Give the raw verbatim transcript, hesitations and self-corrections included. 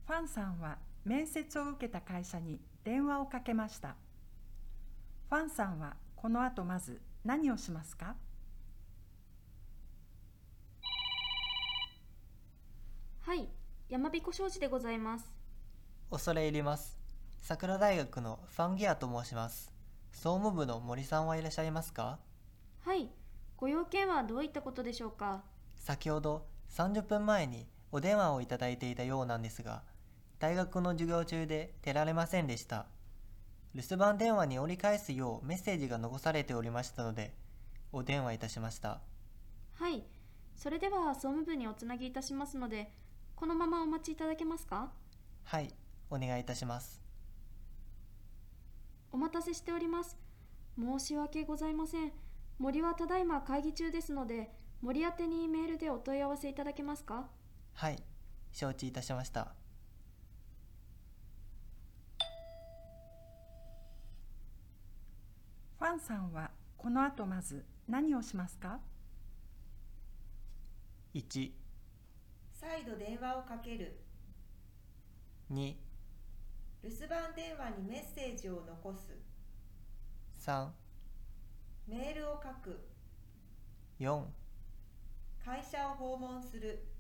ファンさんは面接を受けた会社に電話をかけました。ファンさんはこの後まず何をしますか？ はい、山彦商事でございます。 恐れ入ります。桜大学のファンギアと申します。総務部の森さんはいらっしゃいますか？ はい、ご用件はどういったことでしょうか？ 先ほどさんじゅっぷんまえにお電話をいただいていたようなんですが、大学の授業中で出られませんでした。留守番電話に折り返すようメッセージが残されておりましたので、お電話いたしました。 はい、それでは総務部におつなぎいたしますので、このままお待ちいただけますか？ はい、お願いいたします。 お待たせしております。申し訳ございません。森はただいま会議中ですので、森宛てにメールでお問い合わせいただけますか？ はい、承知いたしました。 ファンさんはこの後まず何をしますか？ いち、 再度電話をかける。 に、 留守番電話にメッセージを残す。 さん、 メールを書く。 よん、 会社を訪問する。